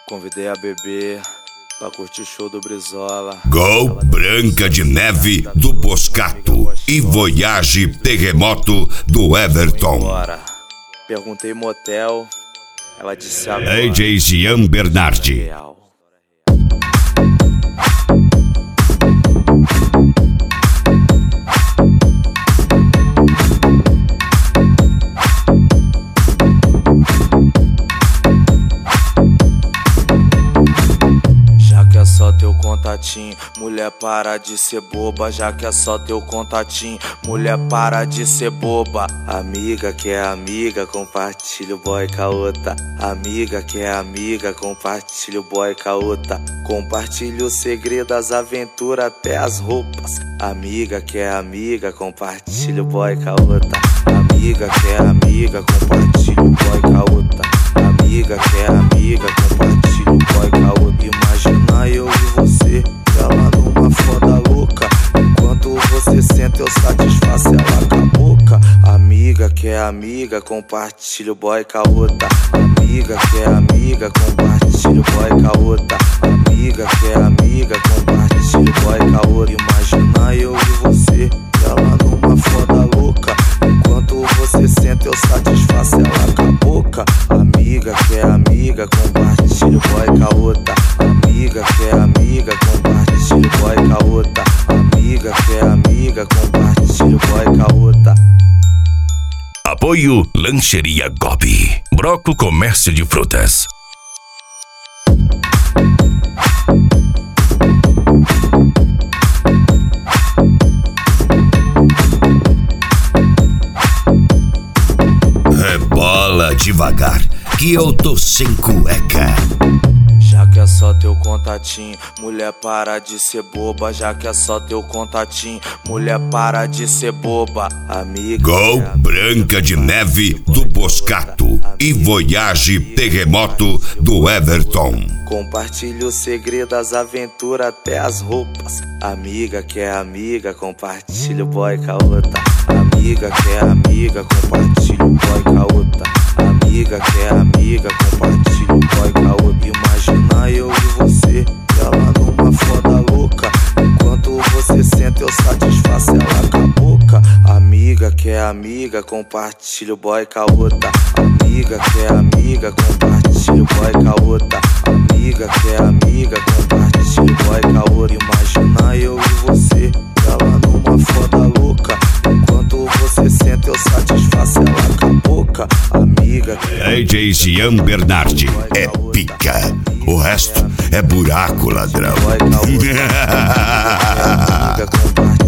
Convidei a bebê pra curtir o show do Brizola. Gol Branca de Neve do Boscato e Voyage Terremoto do Everton. Perguntei motel, ela disse agora. DJ Jean Bernardi. É só teu contatinho, mulher para de ser boba. Já que é só teu contatinho, mulher para de ser boba. Amiga que é amiga, compartilha o boy com a outra. Amiga que é amiga, compartilha o boy com a outra. Compartilha o segredo, as aventuras, até as roupas. Amiga que é amiga, compartilha o boy com a outra. Amiga que é amiga, compartilha o boy com a outra. Amiga que é amiga, compartilha o boy com a outra. Imagina eu e você, ela numa foda louca. Enquanto você senta, eu satisfaço ela com a boca. Amiga que é amiga, compartilha o boy com a outra. Amiga que é amiga, compartilha o boy com a outra. Amiga que é amiga, compartilha o boy com a outra. Imagina eu e você, ela numa foda louca. Enquanto você senta, eu satisfaço ela com a boca. Amiga que é amiga, compartilha o boy com a outra. Amiga que é amiga, compartilha o boy com a outra. Amiga que é amiga, compartilha o boy com a outra. Apoio Lancheria Gobi, Broco Comércio de Frutas. Rebola devagar, que eu tô sem cueca. Já que é só teu contatinho, mulher para de ser boba. Já que é só teu contatinho, mulher para de ser boba. Amiga Gol Branca de Neve do Boscato e Voyage Terremoto do Everton. Compartilha o segredo, as aventuras, até as roupas. Amiga que é amiga, compartilha o boy com a outra. Amiga que é amiga, compartilha o boy com a outra. Amiga que é amiga, compartilha o boy com a outra. Imagina eu e você, ela numa foda louca. Enquanto você senta, eu satisfaço ela com a boca. Amiga que é amiga, compartilha o boy com a outra. Amiga que é amiga, compartilha o boy com a outra. Amiga que é amiga, compartilha o boy com a outra. Imagina eu e você, ela numa foda louca. Enquanto você senta, eu satisfaço ela com a boca. Amiga que é DJ Jean Bernardi é pica, o resto é buraco, ladrão. amiga, compartilha